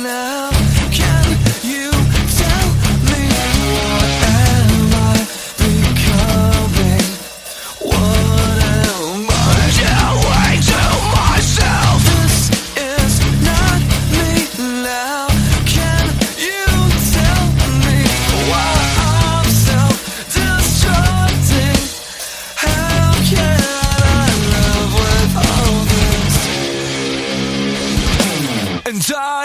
now? Can you tell me what am I becoming? What am I doing to myself? This is not me now. Can you tell me why I'm self-destructing? How can I live with all this? And I